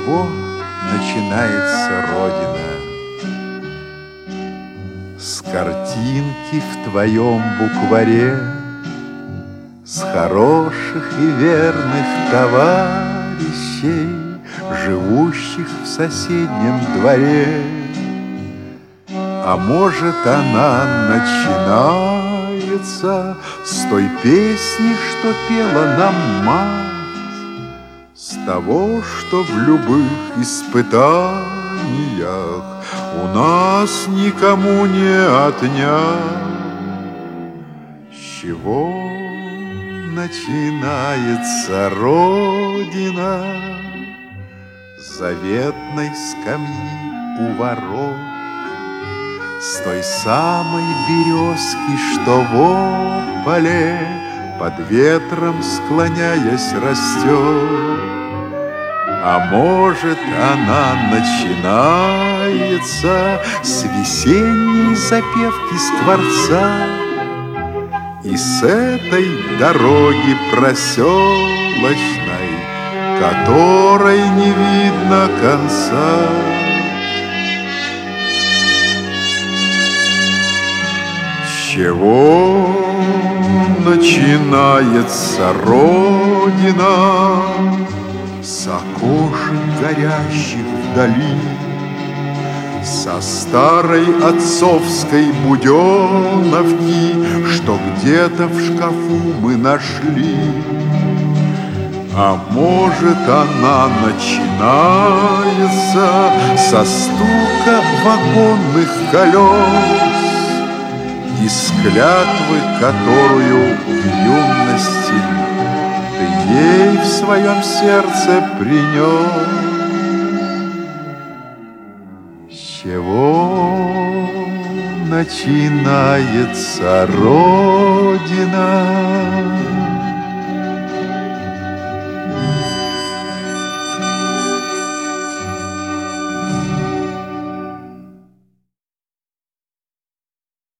чего начинается Родина? С картинки в твоем букваре, с хороших и верных товарищей, живущих в соседнем дворе. А может, она начинается с той песни, что пела нам мать, с того, что в любых испытаниях у нас никому не отнять. С чего начинается Родина? С заветной скамьи у ворот, с той самой березки, что в ополе под ветром склоняясь растет. А может, она начинается с весенней запевки скворца и с этой дороги проселочной, которой не видно конца. С чего начинается Родина? С окошек горящих вдали, со старой отцовской буденовки, что где-то в шкафу мы нашли. А может, она начинается со стука вагонных колес и с клятвы, которую в юности ты ей в своем сердце принес. С чего начинается Родина?